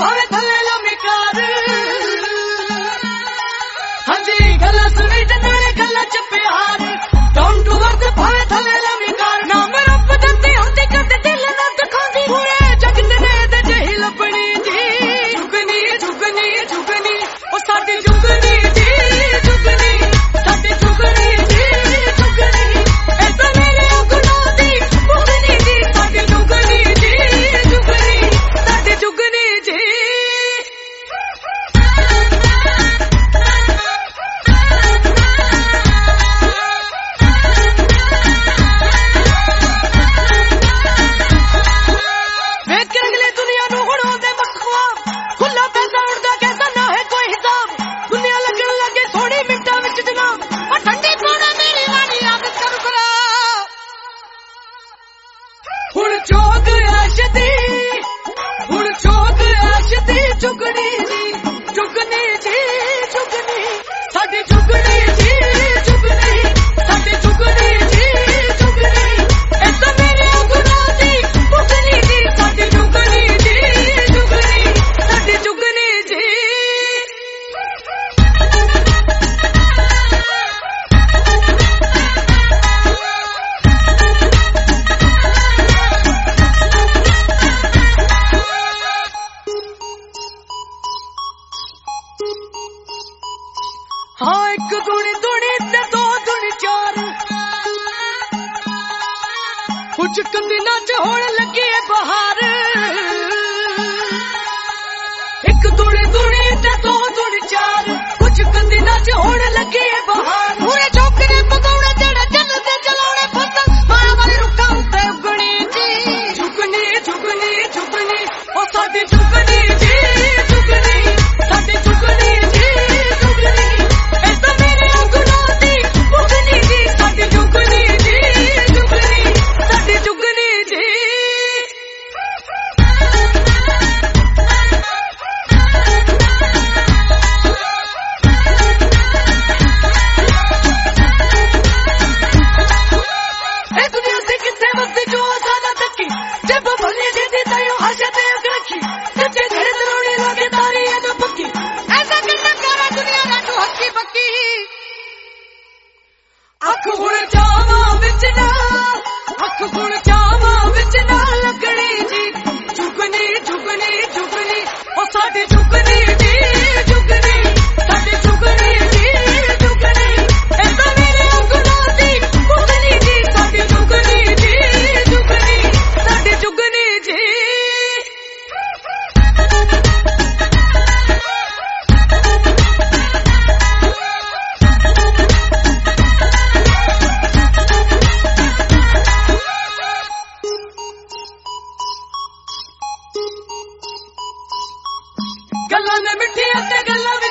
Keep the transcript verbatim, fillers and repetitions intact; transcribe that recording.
भावे थले लमिकार हाँ जी गल्ला सुनी जनाने गल्ला च प्यार डाउन टू अर्थ भावे थले लमिकार नाम रब दंदी होती कद दिल ना दिखांदी पूरे जग ने दे जही लपनी जी झुगनी झुगनी झुगनी ओ साडी झुगनी जी झुगनी साडी झुगनी जी झुगनी ए तो मेरे गुनाह दी झुगनी जी साडी झुगनी जी झुगनी साडी झुगनी जी झुगनी जी झुगनी जी झुगनी साडी झुगनी जी झुगनी साडी झुगनी जी झुगनी ए तो मेरे गुनाह दी झुगनी जी साडी झुगनी जी झुगनी साडी झुगनी जी हाँ एक दुनी दुनी ते दो दुनी चार कुछ कंदिना च होने लगी है बहार एक दुनी दुनी ते दो दुनी चार कुछ कंदिना च होने लगी है बहार पूरे चौकरे पकौड़े जेड़े चलते चलाने फसल माया वाले रुका उते उगनी जी झुगनी झुगनी झुगनी ओ साडी झुगनी जी झुगनी साडी झुगनी जी झुगनी अख हुण जावां विच ना अख हुण जावां विच ना लगणी जी झुगनी झुगनी झुगनी ओ साडी झुगनी जी झुगनी साडी झुगनी जी झुगनी ए तो मेरे गुनाह दी झुगनी जी साडी झुगनी जी झुगनी साडी झुगनी जी गल्लां ने मिठियां ते गल्लां